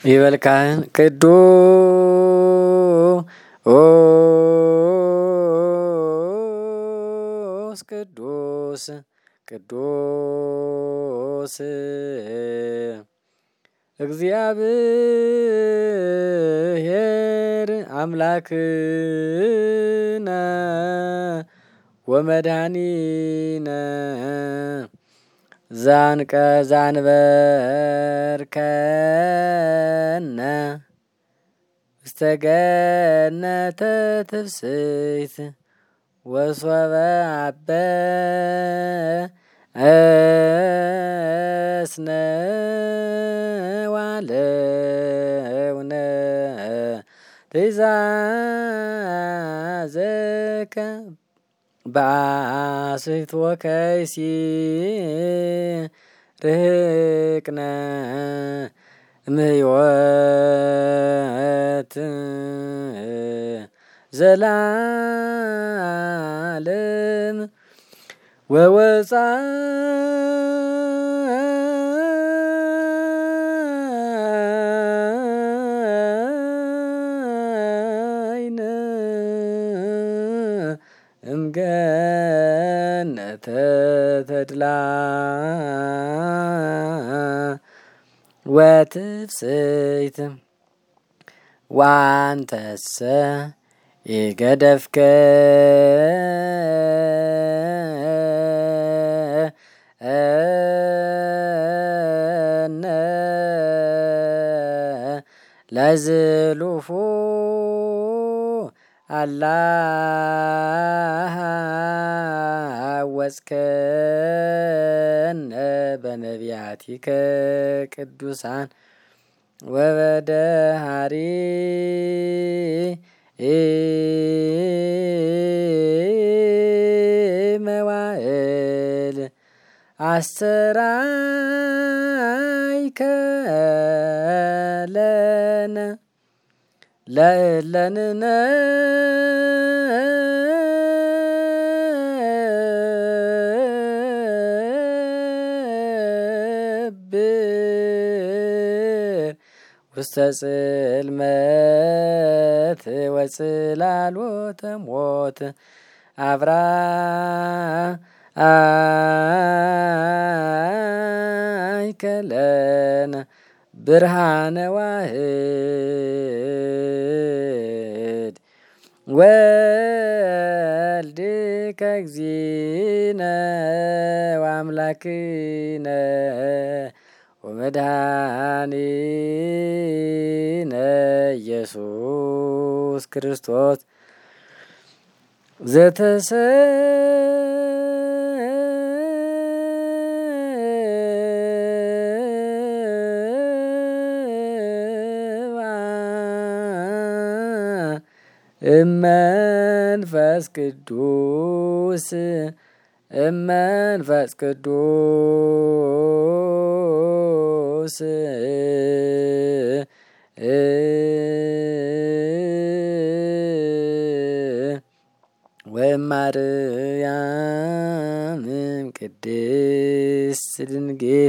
ይበልካህን ቅዱስ ቅዱስ ቅዱስ እግዚአብሔር አምላክነ ወመድኃኒነ ዛንበርከነ ውስተ ገነተ ትፍስሕት ወሶበ አበስነ ዋለውነ ትእዛዘከ በአስሕት ወከይሲ ርህቅነ እምሕይወት ዘላለም ወወፃእነ እምገነተ ተድላ ወትፍስሕት ወአንተሰ ኢገደፍከ ለዝሉፉ አላ ሐወጽከነ በነቢያቲከ ቅዱሳን ወበደኃሪ መዋዕል አስተርአይከ ለነ ለእለንነብር ውስተ ጽልመት ወጽላሎተ ሞት አብርሃይከ ለነ ብርሃነ ዋህድ ወልድከ እግዚእነ ወአምላክነ ወመድኃኒነ ኢየሱስ ክርስቶስ እመንፈስ ቅዱስ ወማርያም ቅድስት ድንግል